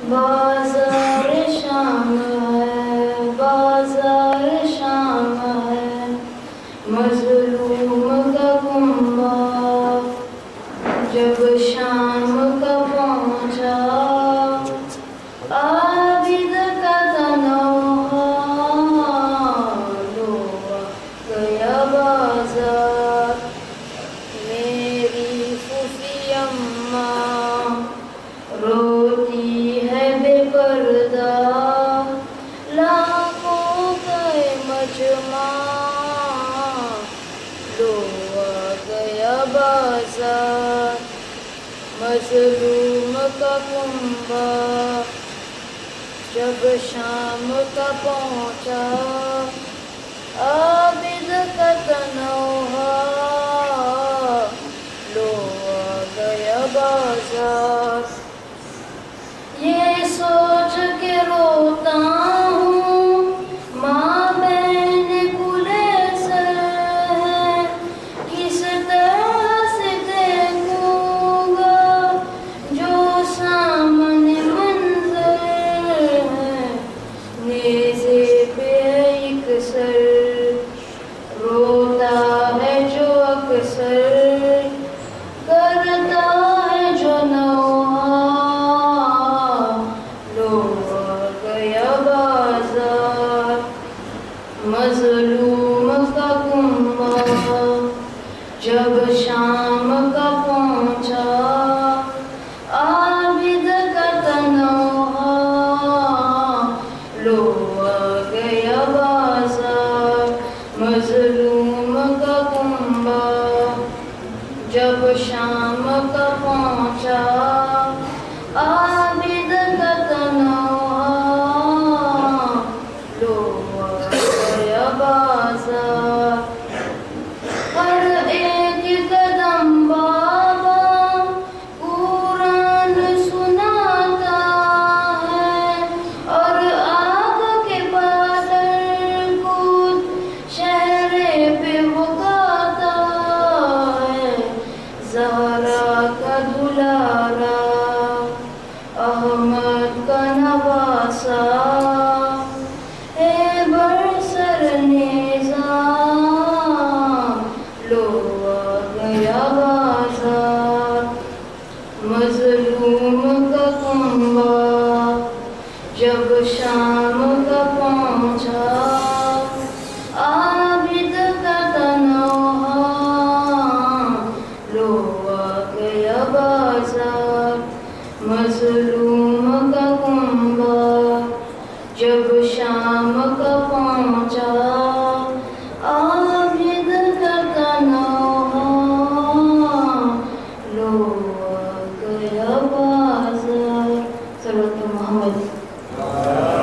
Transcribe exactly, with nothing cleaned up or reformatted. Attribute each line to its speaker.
Speaker 1: बाजार शाम है, बाजार शाम है, मजलूम का कुंबा जब शाम का पहुंचा, आबिद का तनहा लो गया बाजार। मेरी फूफी अम्मा रोती है बेपर्दा, लाखों गए मजमा लो आ गया बाजार। मजलूम का कुंबा जब शाम का पहुंचा, आबिद का तनहा लो आ गया बाजार। ये सोच के रोता हूँ माँ बहन कुले सर है, किस तरह से देखूँगा जो सामने मंजर है। नेज़े पे एक सर रोता है जो अक्सर, करता है जो नौहा लो आ गया बाजार। मजलूम का कुंबा जब शाम का पहुंचा, आबिद का तनहा लो आ गया बाजार। मजलूम का कुंबा जब शाम का पहुंचा, आबिद का तनहा लो आ गया बाजार। हर एक कदम बाबा कुरान सुनाता है, और आग के बादल कूद शहरे पे वो गाता है। ज़हरा का दुलारा अहमद का नवासा है, बरसर नेज़ा लो आ गया बाजार। मजलूम का कुंबा जब शाम का पहुंचा, आबिद का तनहा लो आ गया बाजार। मजलूम का कुंबा जब शाम